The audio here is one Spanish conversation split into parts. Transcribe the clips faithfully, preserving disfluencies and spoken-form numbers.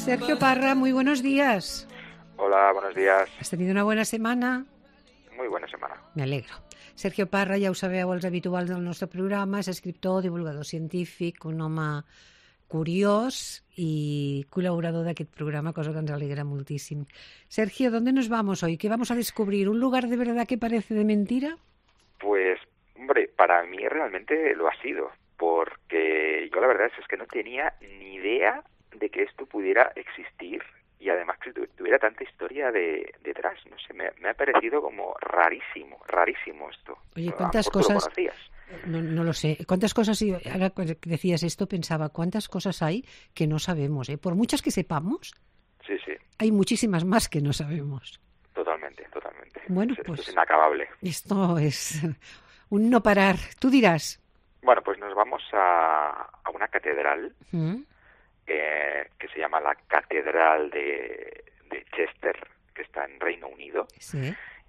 Sergio Parra, muy buenos días. Hola, buenos días. ¿Has tenido una buena setmana? Muy buena setmana. Me alegro. Sergio Parra, ja ho sabeu, els habituals del nostre programa, és escriptor, divulgador científic, un home curiós y colaborador d'aquest programa, cosa que ens alegra moltíssim. Sergio, ¿dónde nos vamos hoy? ¿Qué vamos a descubrir? ¿Un lugar de verdad que parece de mentira? Pues, hombre, para mí realmente lo ha sido, porque yo la verdad es que no tenía ni idea de que esto pudiera existir y además que tuviera tanta historia de, detrás. No sé, me, me ha parecido como rarísimo, rarísimo esto. Oye, ¿cuántas cosas? No, no lo sé. ¿Cuántas cosas? Ahora que decías esto, pensaba, ¿cuántas cosas hay que no sabemos? ¿eh? Por muchas que sepamos, sí, sí. hay muchísimas más que no sabemos. Totalmente, totalmente. Bueno, esto pues es inacabable. Esto es un no parar. Tú dirás. Bueno, pues nos vamos a, a una catedral ¿Mm? eh, que se llama la Catedral de, de Chester, que está en Reino Unido. Sí.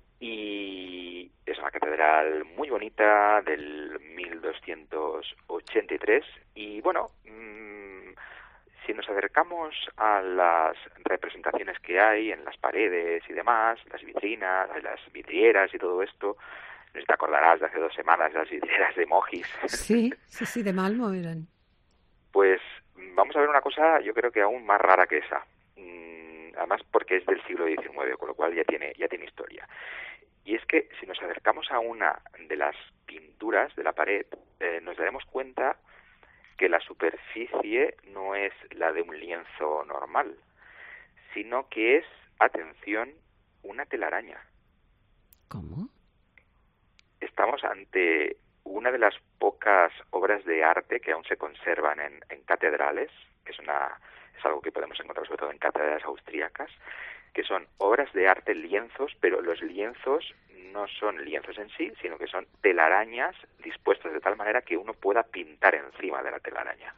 Y es una catedral muy bonita del mil doscientos ochenta y tres y bueno, mmm, si nos acercamos a las representaciones que hay en las paredes y demás, las vitrinas, las vidrieras y todo esto, no sé si te acordarás de hace dos semanas las vidrieras de emojis. Sí, sí, sí, de Malmo eran. Pues vamos a ver una cosa, yo creo que aún más rara que esa. Además porque es del siglo diecinueve, con lo cual ya tiene, ya tiene historia. Y es que si nos acercamos a una de las pinturas de la pared, eh, nos daremos cuenta que la superficie no es la de un lienzo normal, sino que es, atención, una telaraña. ¿Cómo? Estamos ante una de las pocas obras de arte que aún se conservan en, en catedrales, que es una... es algo que podemos encontrar sobre todo en catedrales austríacas, que son obras de arte, lienzos, pero los lienzos no son lienzos en sí, sino que son telarañas dispuestas de tal manera que uno pueda pintar encima de la telaraña.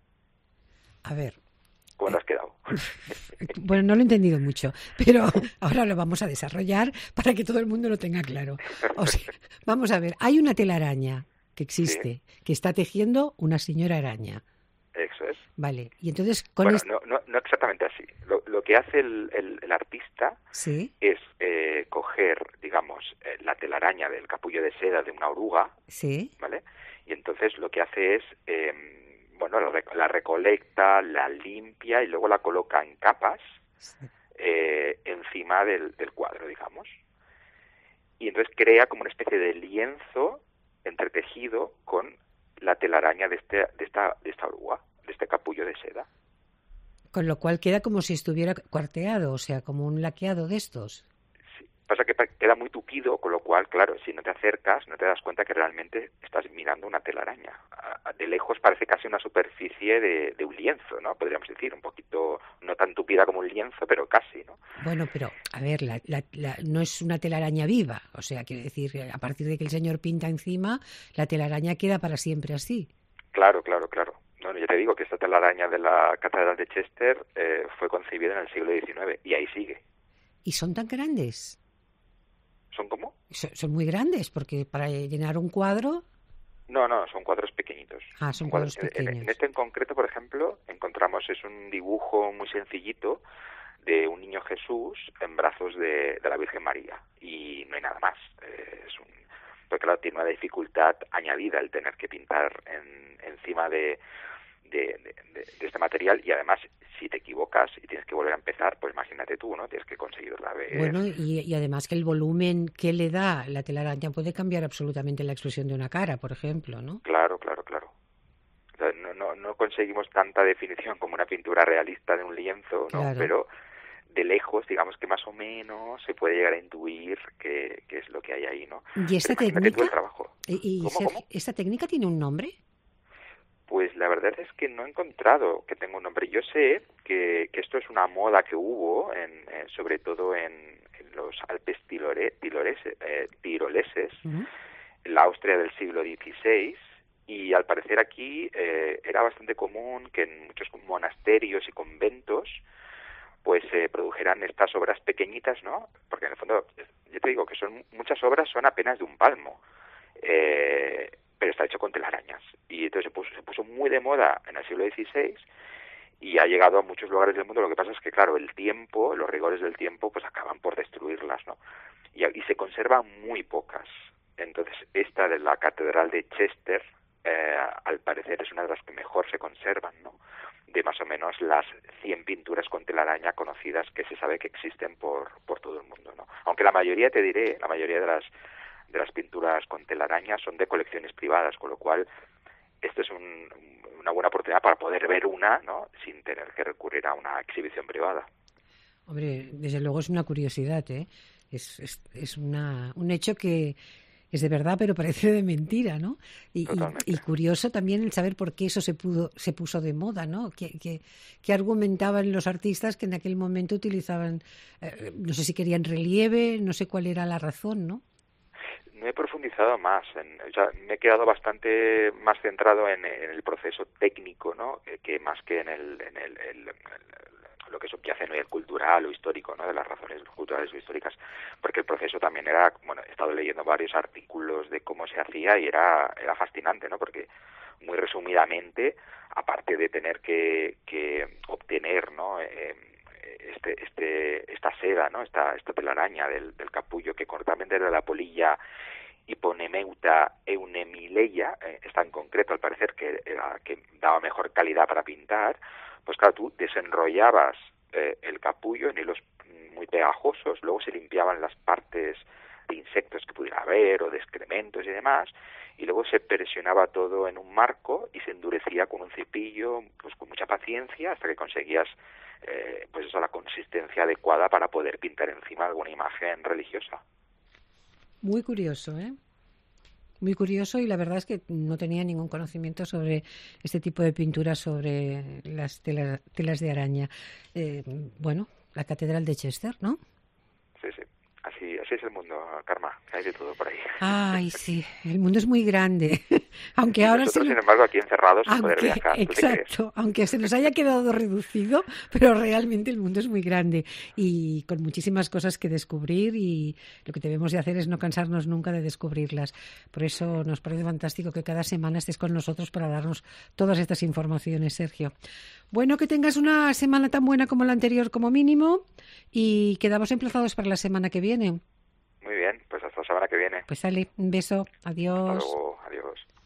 A ver. ¿Cómo te has quedado? Bueno, no lo he entendido mucho, pero ahora lo vamos a desarrollar para que todo el mundo lo tenga claro. O sea, vamos a ver, hay una telaraña que existe, sí, que está tejiendo una señora araña. Eso es. Vale, y entonces... Con bueno, este... no, no, no exactamente así. Lo, lo que hace el, el, el artista ¿Sí? es eh, coger, digamos, eh, la telaraña del capullo de seda de una oruga, ¿sí? ¿Vale? Y entonces lo que hace es, eh, bueno, la, la recolecta, la limpia y luego la coloca en capas sí. eh, encima del, del cuadro, digamos. Y entonces crea como una especie de lienzo entretejido con la telaraña de, este, de, esta, de esta oruga, de este capullo de seda. Con lo cual queda como si estuviera cuarteado, o sea, como un laqueado de estos. Sí, pasa que queda muy tupido, con lo cual, claro, si no te acercas, no te das cuenta que realmente estás mirando una telaraña. De lejos parece casi una superficie de, de un lienzo, ¿no? Podríamos decir, un poquito, no tan tupida como un lienzo, pero casi, ¿no? Bueno, pero, a ver, la, la, la, no es una telaraña viva, o sea, quiere decir, a partir de que el señor pinta encima, la telaraña queda para siempre así. Claro, claro, claro. Bueno, yo te digo que esta telaraña de la Catedral de Chester eh, fue concebida en el siglo diecinueve y ahí sigue. ¿Y son tan grandes? ¿Son cómo? Son, son muy grandes, porque para llenar un cuadro... No, no, son cuadros pequeñitos. Ah, son cuadros, cuadros pequeños. En, en este en concreto, por ejemplo, encontramos, es un dibujo muy sencillito de un niño Jesús en brazos de, de la Virgen María y no hay nada más. Eh, es un, porque claro, tiene una dificultad añadida el tener que pintar en, encima de... De, de, de, de este material y además si te equivocas y tienes que volver a empezar, pues imagínate tú, ¿no? Tienes que conseguir otra vez. Bueno, y, y además que el volumen que le da la telaraña puede cambiar absolutamente la expresión de una cara, por ejemplo, ¿no? Claro, claro, claro. O sea, no, no, no conseguimos tanta definición como una pintura realista de un lienzo, ¿no? Claro. Pero de lejos, digamos que más o menos se puede llegar a intuir qué, qué es lo que hay ahí, ¿no? ¿Y esta Pero imagínate técnica? tú el trabajo. ¿Y, y ¿Cómo, Sergio, cómo? ¿Esta técnica tiene un nombre? Pues la verdad es que no he encontrado que tenga un nombre. Yo sé que, que esto es una moda que hubo, en, en, sobre todo en, en los Alpes tilore, tilorese, eh, tiroleses, uh-huh. en la Austria del siglo dieciséis, y al parecer aquí eh, era bastante común que en muchos monasterios y conventos pues se eh, produjeran estas obras pequeñitas, ¿no? Porque en el fondo, yo te digo que son muchas obras son apenas de un palmo. Eh, pero está hecho con telarañas. Y entonces se puso, se puso muy de moda en el siglo dieciséis y ha llegado a muchos lugares del mundo. Lo que pasa es que, claro, el tiempo, los rigores del tiempo, pues acaban por destruirlas, ¿no? Y, y se conservan muy pocas. Entonces, esta de la Catedral de Chester, eh, al parecer es una de las que mejor se conservan, ¿no? De más o menos las cien pinturas con telaraña conocidas que se sabe que existen por, por todo el mundo, ¿no? Aunque la mayoría, te diré, la mayoría de las de las pinturas con telaraña son de colecciones privadas, con lo cual esto es un, una buena oportunidad para poder ver una, ¿no? Sin tener que recurrir a una exhibición privada. Hombre, desde luego es una curiosidad, ¿eh? Es, es, es una, un hecho que es de verdad, pero parece de mentira, ¿no? Y, y, y curioso también el saber por qué eso se pudo, se puso de moda, ¿no? Que, que, que argumentaban los artistas que en aquel momento utilizaban, eh, no sé si querían relieve, no sé cuál era la razón, ¿no? No he profundizado más, en, o sea, me he quedado bastante más centrado en, en el proceso técnico, ¿no? Que, que más que en el, en el, el, el lo que subyace en el cultural o histórico, ¿no? De las razones culturales o históricas, porque el proceso también era, bueno, he estado leyendo varios artículos de cómo se hacía y era era fascinante, ¿no? Porque muy resumidamente, aparte de tener que, que obtener, ¿no? Eh, este este esta seda, ¿no? Esta esta telaraña del, del capullo, que cortamente era la polilla Hiponemeuta eunemileia, eh, está en concreto al parecer que era que daba mejor calidad para pintar. Pues claro, tú desenrollabas eh, el capullo en hilos muy pegajosos, luego se limpiaban las partes de insectos que pudiera haber o de excrementos y demás, y luego se presionaba todo en un marco y se endurecía con un cepillo, pues con mucha paciencia, hasta que conseguías eh, pues eso, la consistencia adecuada para poder pintar encima alguna imagen religiosa. Muy curioso, ¿eh? Muy curioso, y la verdad es que no tenía ningún conocimiento sobre este tipo de pinturas sobre las telas, telas de araña. Eh, bueno, la Catedral de Chester, ¿no? Sí, sí. Así, así es el mundo, Karma. Hay de todo por ahí. Ay, sí. El mundo es muy grande. Aunque y ahora nosotros, se... sin embargo, aquí encerrados sin aunque, poder viajar. Exacto. Aunque se nos haya quedado reducido, pero realmente el mundo es muy grande y con muchísimas cosas que descubrir, y lo que debemos de hacer es no cansarnos nunca de descubrirlas. Por eso nos parece fantástico que cada semana estés con nosotros para darnos todas estas informaciones, Sergio. Bueno, que tengas una semana tan buena como la anterior como mínimo, y quedamos emplazados para la semana que viene. Muy bien, pues hasta la semana que viene. Pues sale, un beso, adiós. Hasta luego, adiós.